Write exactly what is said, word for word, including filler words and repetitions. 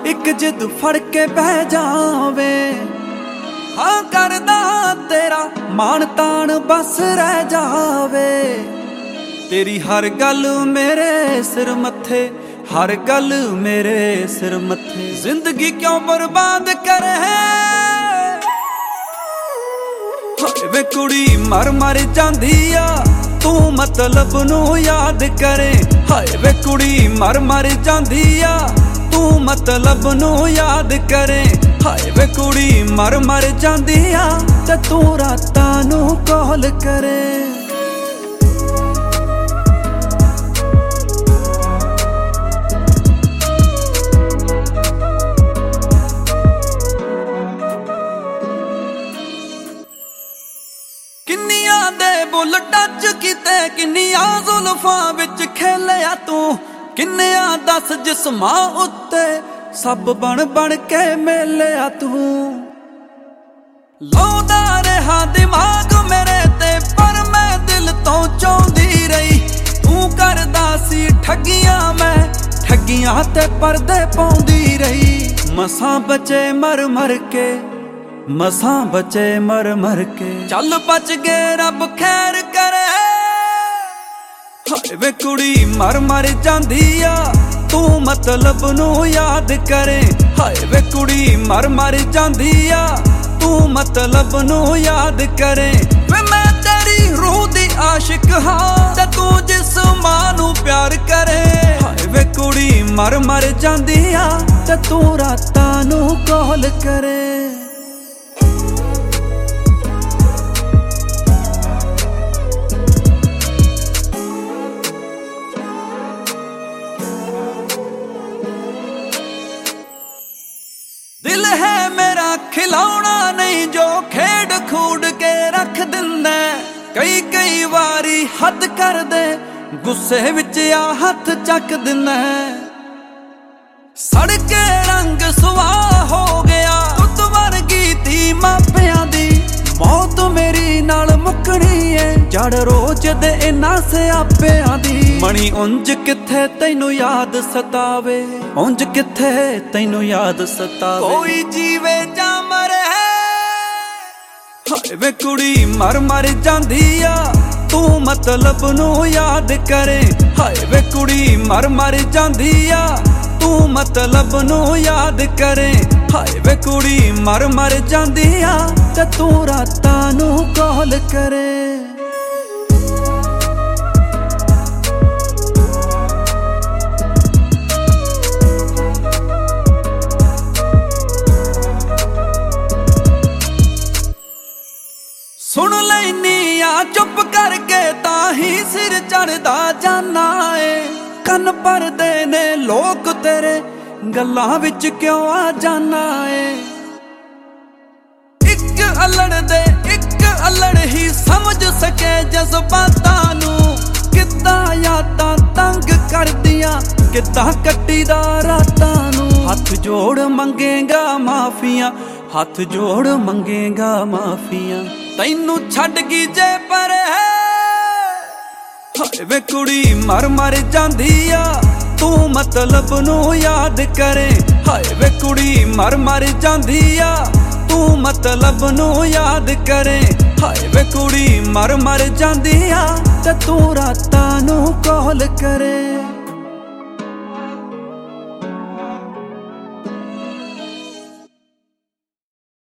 एक जिद फड़ के बह जावे। हाँ करदा तेरा मान तान बस रह जावे। तेरी हर गल मेरे सिर मथे, हर गल मेरे सिर मथे। जिंदगी क्यों बर्बाद करे वे कुड़ी मर मर जांदी आ, तू मतलब नू याद करे। हाय वे कुड़ी मर मर जांदी आ, तू मतलब नू याद करे। हाय वे कुड़ी मर मर जांदी आ, ते तू रातां नू कॉल करे। किन्नियां दे बुल टच कीते, किन्नियां जुल्फां विच खेलिया तू। किन्नियां दस जिस्मां उत्ते सब बन बन के मेलिया तू। लौदा रहा दिमाग मेरे ते पर मैं दिल तो चाहुंदी रही। तू करदा सी ठगियां, मैं ठगियां ते परदे पाउंदी रही। मसां बचे मर मर के, मसां बचे मर मर के। चल बच गए रब खैर करे। हाय वे कुड़ी मर मर जांदी आ, तू मतलब नू याद करे। हाय वे कुड़ी मर मर जांदी आ, तू मतलब नू याद करे। वे मैं तेरी रूह दी आशिक हां, ते तू जिस मां नू प्यार करे। हाय वे कुड़ी मर मर जांदी आ, ते तू रातां नू कॉल करे। दिल है मेरा खिलौना नहीं जो खेड खूड के रख दिंदा। कई कई वारी हद कर दे, गुस्से विच आ हथ चक दिंदा। सड़के रंग सुआह हो गया, तुत वर्गी धी मापियां दी। मौत मेरी नाल मुकनी है, जड़ रोज दे इन्हां सियापियां दी। मणी उंज किथे तैनू याद सतावे, उंज किथे तैनू याद सतावे। कोई जीवे जा मरे। हाय वे कुड़ी मर मर जांदी आ, तू मतलब नू याद करे। हाय वे कुड़ी मर मर जांदी आ, तू मतलब नू याद करे। हाय वे कुड़ी मर मर जांदी आ, ते तू रातां नू कॉल करे। सुन लैनी आ चुप करके ताही सिर चढ़दा जाना है। कन भरदे ने लोग तेरे गल्लां विच क्यों आ जाना है। इक अल्लड़ दे इक अल्लड़ ही समझ सके जज्बातां नू। किद्दां यादां तंग करदियां, किद्दां कट्टीदा रातां नू। हथ जोड़ मंगेगा माफियां, हथ जोड़ मंगेगा माफियां। तैनू छड्ड गी जे परे। हाय वे कुड़ी मर मर जांदी आ, तू मतलब नू याद करे। हाय वे कुड़ी मर मर जांदी आ, तू मतलब नू याद करे। हाय वे कुड़ी मर मर जांदी आ, ते तू रातां नू कॉल करे।